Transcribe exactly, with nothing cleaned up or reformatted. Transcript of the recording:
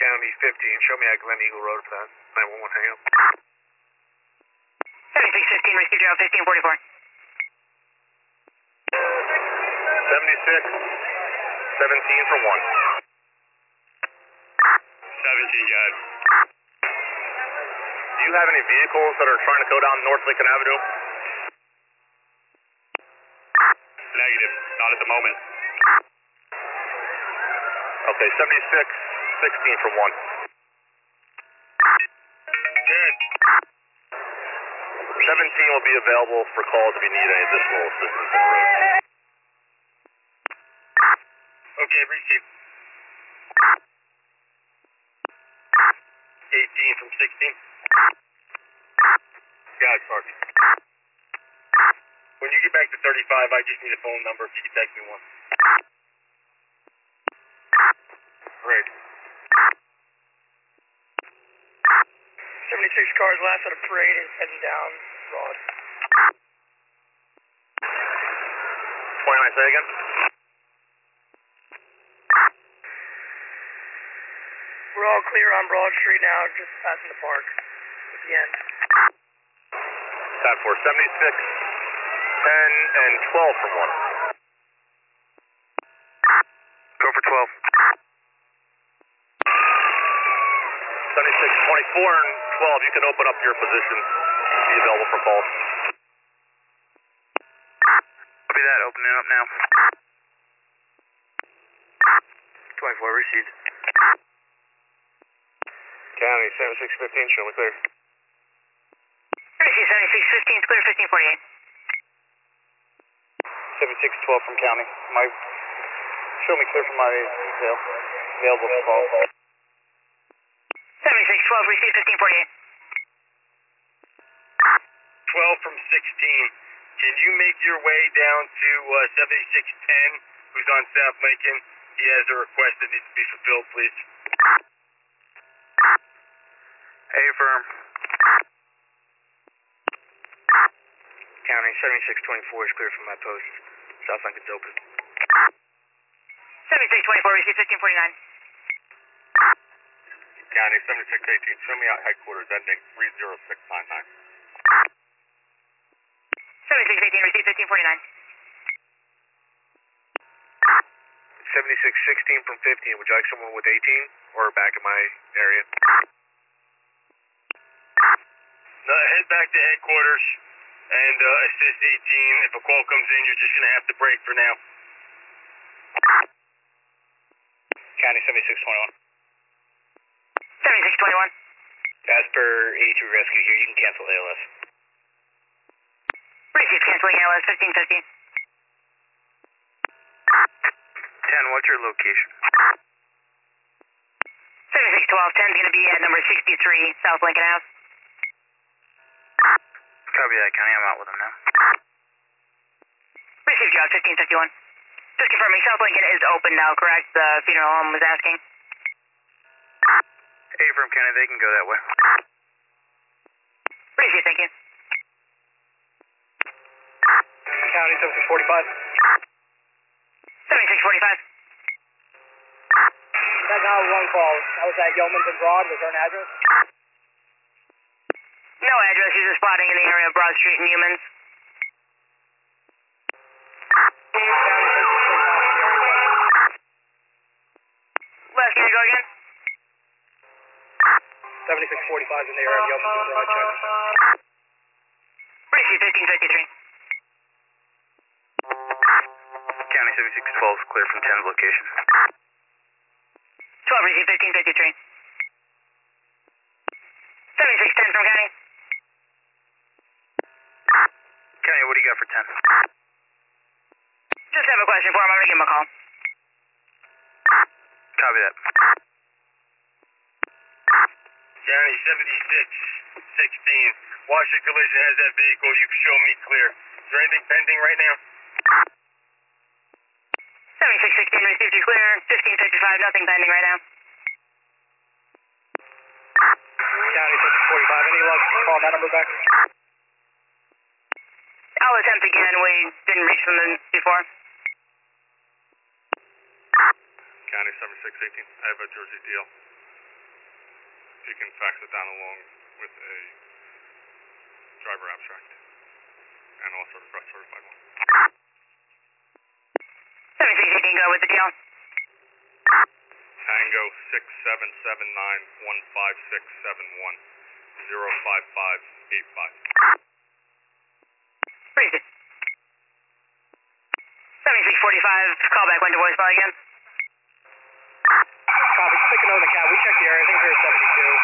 County fifteen, show me at Glen Eagle Road for that. nine one one, hang up. seventy-six fifteen, receive Joe, fifteen forty-four. seventy-six seventeen for one. seventeen, guys. Do you have any vehicles that are trying to go down North Lincoln Avenue? Negative, not at the moment. Okay, seventy-six sixteen for one. ten. seventeen will be available for calls if you need any additional assistance on the road. Okay, receive. eighteen from sixteen. Got it, Sergeant. When you get back to thirty-five, I just need a phone number if you can text me one. Great. seventy-six cars last at a parade is heading down Broad. twenty-nine, say again? We're all clear on Broad Street now, just passing the park at the end. Time for seventy-six ten and twelve for one. Go for twelve. seventy-six twenty-four and twelve, you can open up your position, be available for calls. Copy that, opening up now. twenty-four received. County seventy-six fifteen, show me clear. Receive seventy-six fifteen, clear fifteen forty-eight. seventy-six twelve from County. My, show me clear for my detail. Available for calls. seventy-six twelve, receive fifteen forty-eight. twelve from sixteen. Can you make your way down to uh, seventy-six ten, who's on South Lincoln? He has a request that needs to be fulfilled, please. Affirm. County seventy-six twenty-four is clear from my post. South Lincoln's open. seventy-six twenty-four, receive fifteen forty-nine. County seventy-six eighteen, show me out headquarters ending three zero six nine nine. seventy-six eighteen, receive fifteen forty-nine. seventy-six sixteen from fifteen, would you like someone with eighteen or back in my area? No, head back to headquarters and uh, assist eighteen. If a call comes in, you're just going to have to break for now. County seventy-six twenty-one. seventy-six twenty-one. As per eighty-two Rescue here, you can cancel A L S. Receive canceling A L S fifteen fifteen. ten, what's your location? seventy-six twelve, ten's going to be at number sixty-three, South Lincoln House. Copy that, County. I'm out with him now. Receive job fifteen fifty-one. Just confirming, South Lincoln is open now, correct? The funeral home was asking. Affirm, County, they can go that way. Receive, thank you. County seventy-six forty-five. seventy-six forty-five. That's not one call. That was at Yeoman's and Broad. Was there an address? No address, user spotting in the area of Broad Street and Humans. Left, can you go again? seventy-six forty-five in the area of Yeoman's and Broad. Check. Receive fifteen fifty-three. County seventy-six twelve, clear from ten's location. twelve, receive fifteen fifty-three. seventy-six ten from County. County, what do you got for ten? Just have a question for him. I'm going to give him a call. Copy that. County seventy-six sixteen. Washington Collision has that vehicle. You can show me clear. Is there anything pending right now? seventy-six sixteen, received you clear. fifteen fifty-five, nothing pending right now. County seventy-six forty-five. Any luck? Call that number back. I'll attempt again. We didn't reach them before. County seventy-six eighteen. I have a Jersey deal. you can fax it down along with a driver abstract and also request certified one. seventy-six eighteen, go with the deal. Tango six seven seven nine one five six seven one zero five five eight five. Pretty good. seventy-six forty-five, call back, went to voicemail again. Copy, just making note of the cat. We checked the area. I think we're seventy-two.